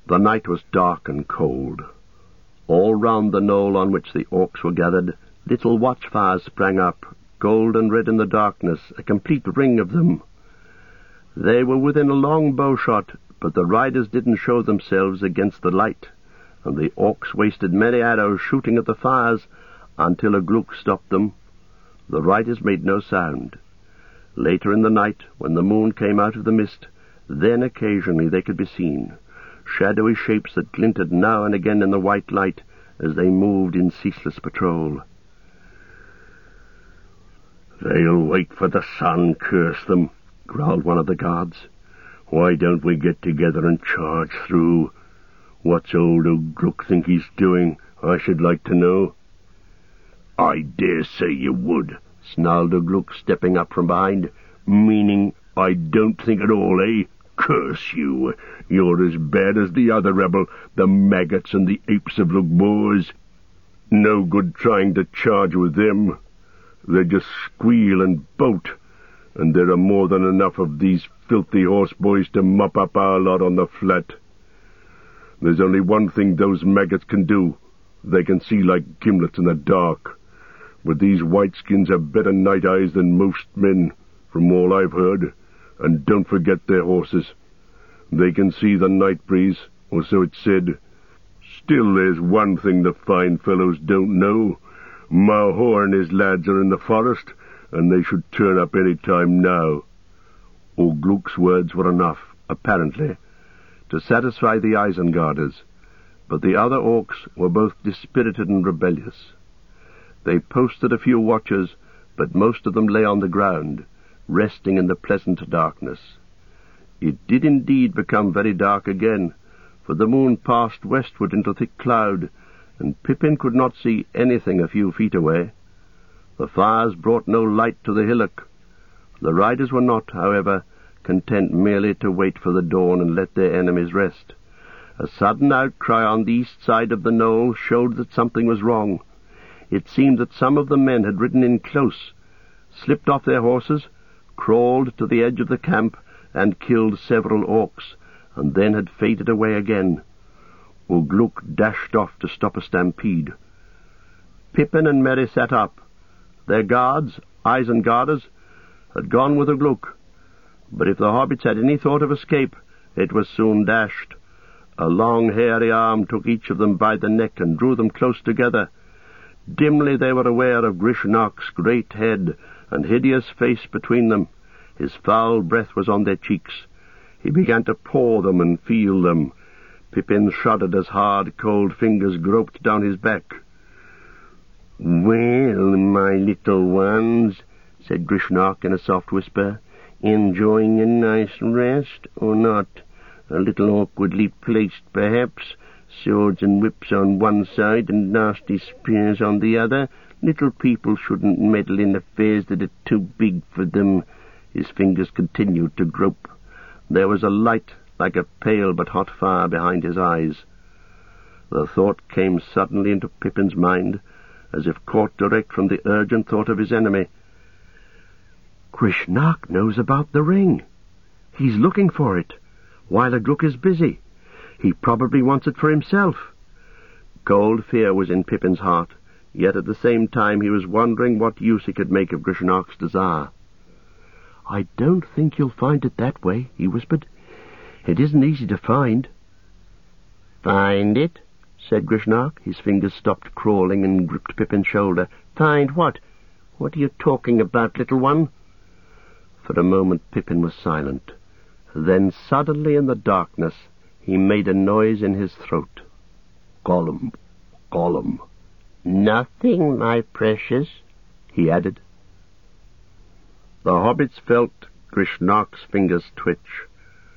The night was dark and cold. All round the knoll on which the orcs were gathered, little watchfires sprang up, gold and red in the darkness, a complete ring of them. They were within a long bowshot, but the riders didn't show themselves against the light, and the orcs wasted many arrows shooting at the fires until a Gluk stopped them. The riders made no sound. Later in the night, when the moon came out of the mist, then occasionally they could be seen, shadowy shapes that glinted now and again in the white light as they moved in ceaseless patrol. "They'll wait for the sun, curse them," growled one of the guards. "Why don't we get together and charge through? What's old Ugluk think he's doing, I should like to know?" "I dare say you would," snarled Ugluk, stepping up from behind. "Meaning, I don't think at all, eh? Curse you! You're as bad as the other rebel, the maggots and the apes of Lugboars. No good trying to charge with them. They just squeal and bolt, and there are more than enough of these filthy horseboys to mop up our lot on the flat. There's only one thing those maggots can do. They can see like gimlets in the dark. But these whiteskins have better night eyes than most men, from all I've heard. And don't forget their horses. They can see the night breeze, or so it's said. Still, there's one thing the fine fellows don't know. Mahor and his lads are in the forest, and they should turn up any time now." Ugluk's words were enough, apparently, to satisfy the Isengarders, but the other orcs were both dispirited and rebellious. They posted a few watchers, but most of them lay on the ground, resting in the pleasant darkness. It did indeed become very dark again, for the moon passed westward into thick cloud, and Pippin could not see anything a few feet away. The fires brought no light to the hillock. The riders were not, however, content merely to wait for the dawn and let their enemies rest. A sudden outcry on the east side of the knoll showed that something was wrong. It seemed that some of the men had ridden in close, slipped off their horses, crawled to the edge of the camp, and killed several orcs, and then had faded away again. Ugluk dashed off to stop a stampede. Pippin and Merry sat up. Their guards, Isengarders, had gone with Ugluk, but if the hobbits had any thought of escape, it was soon dashed. A long hairy arm took each of them by the neck and drew them close together. Dimly they were aware of Grishnak's great head and hideous face between them. His foul breath was on their cheeks. He began to paw them and feel them. Pippin shuddered as hard, cold fingers groped down his back. "Well, my little ones," said Grishnak in a soft whisper, "enjoying a nice rest, or not? A little awkwardly placed, perhaps, swords and whips on one side and nasty spears on the other. Little people shouldn't meddle in affairs that are too big for them." His fingers continued to grope. There was a light like a pale but hot fire behind his eyes. The thought came suddenly into Pippin's mind, as if caught direct from the urgent thought of his enemy. "Grishnak knows about the ring. He's looking for it, while Ugluk is busy. He probably wants it for himself." Cold fear was in Pippin's heart, yet at the same time he was wondering what use he could make of Grishnak's desire. "I don't think you'll find it that way," he whispered. "It isn't easy to find." "Find it?" said Grishnak. His fingers stopped crawling and gripped Pippin's shoulder. "Find what? What are you talking about, little one?" For a moment Pippin was silent. Then suddenly in the darkness he made a noise in his throat. "Gollum, Gollum." "Nothing, my precious," he added. The hobbits felt Grishnak's fingers twitch.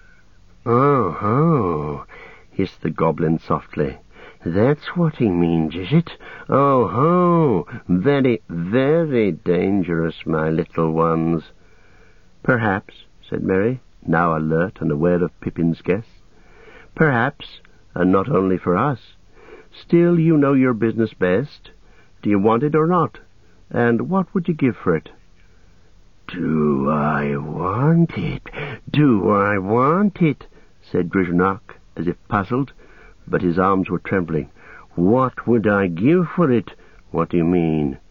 "Oh-ho," hissed the goblin softly. "That's what he means, is it? Oh-ho, very, very dangerous, my little ones." "Perhaps," said Merry, now alert and aware of Pippin's guess. "Perhaps, and not only for us. Still, you know your business best. Do you want it or not? And what would you give for it?" "Do I want it? Do I want it?" said Grishnak, as if puzzled, but his arms were trembling. "What would I give for it?" "What do you mean?"